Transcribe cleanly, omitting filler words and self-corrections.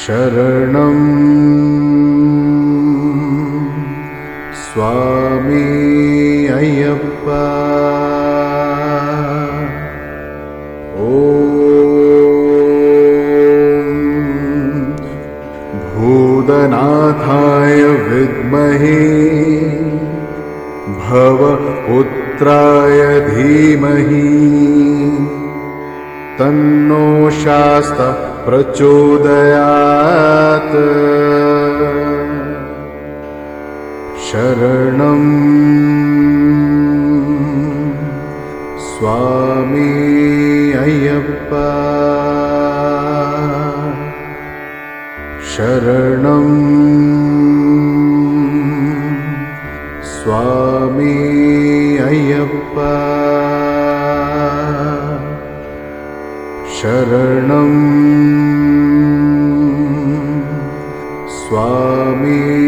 शरणं स्वामी अय्यप्पा। भूतनाथाय विद्महे भवपुत्राय धीमहि तन्नो शास्तः प्रचोदयात्। शरणं स्वामी अय्यप्पा। शरणं स्वामी अय्यप्पा। शरणं स्वामी